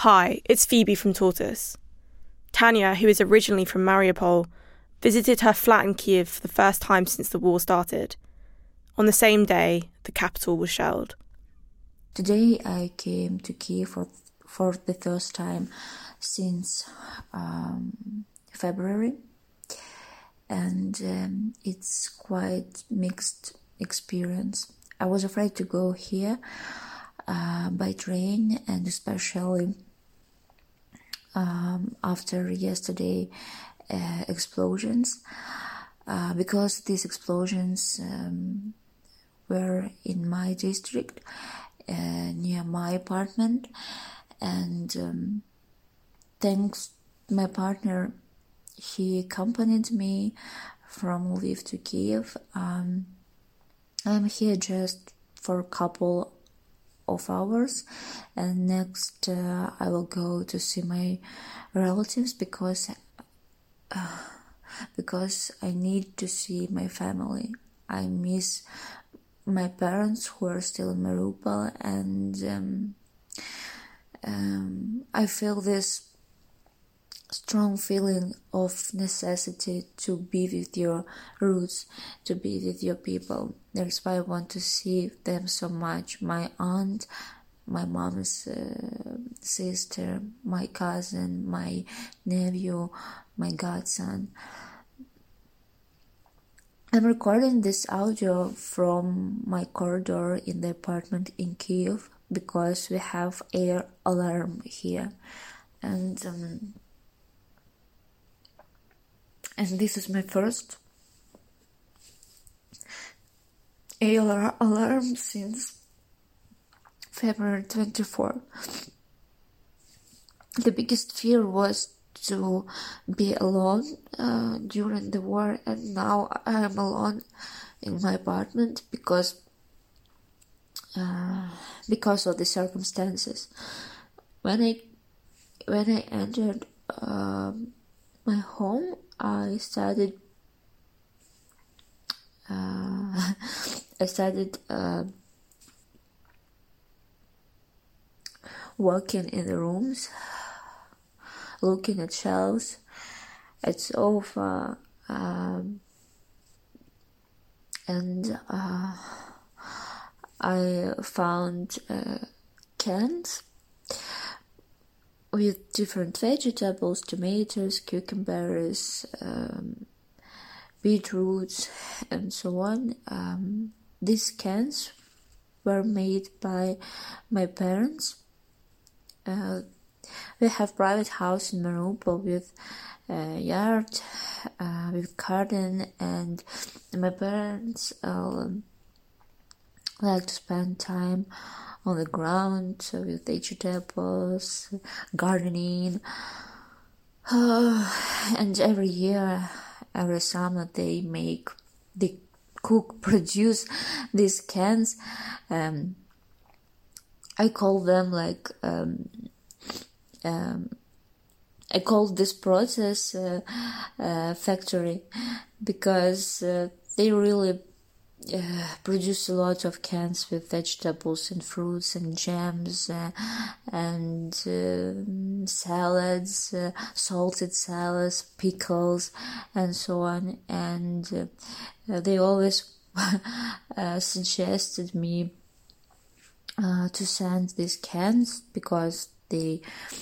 Hi, it's Phoebe from Tortoise. Tanya, who is originally from Mariupol, visited her flat in Kiev for the first time since the war started. On the same day, the capital was shelled. Today I came to Kiev for the first time since February, and it's quite mixed experience. I was afraid to go here by train, and especially after yesterday explosions, because these explosions were in my district, near my apartment, and thanks my partner, he accompanied me from Lviv to Kiev. I'm here just for a couple of hours, and next I will go to see my relatives because I need to see my family. I miss my parents who are still in Mariupol, and I feel this strong feeling of necessity to be with your roots, to be with your people. That's why I want to see them so much. My aunt, my mom's sister, my cousin, my nephew, my godson. I'm recording this audio from my corridor in the apartment in Kiev because we have air alarm here, and this is my first air alarm since February 24. The biggest fear was to be alone during the war, and now I am alone in my apartment because of the circumstances. When I entered my home, I started walking in the rooms, looking at shelves, at sofa, and I found cans with different vegetables, tomatoes, cucumbers, beetroots, and so on. These cans were made by my parents. We have private house in Mariupol with yard, with garden, and my parents like to spend time on the ground with vegetables, gardening, and every year, every summer they produce these cans. I call them I call this process factory because they really produce a lot of cans with vegetables and fruits and jams and salads, salted salads, pickles, and so on. And they always suggested me to send these cans because they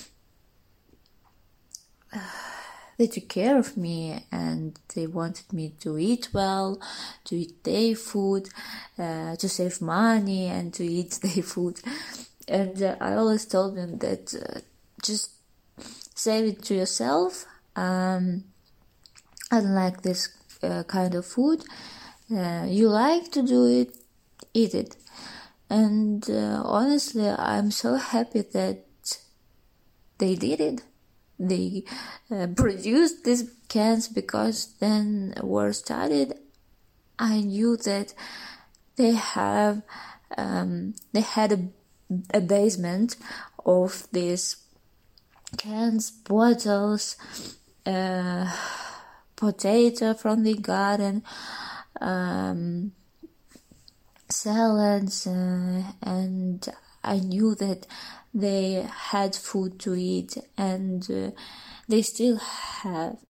took care of me, and they wanted me to eat well, to eat their food, to save money and to eat their food. And I always told them that just save it to yourself. I don't like this kind of food. You like to do it, eat it. And honestly, I'm so happy that they did it. They produced these cans because then war started. I knew that they had a basement of these cans, bottles, potato from the garden, salads, and I knew that they had food to eat, and they still have